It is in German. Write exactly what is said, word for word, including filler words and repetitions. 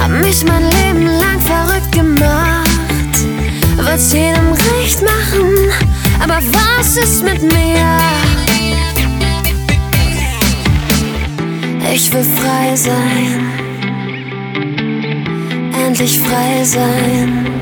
hab mich mein Leben lang verrückt gemacht, will's jedem recht machen, aber was ist mit mir? Ich will frei sein, endlich frei sein.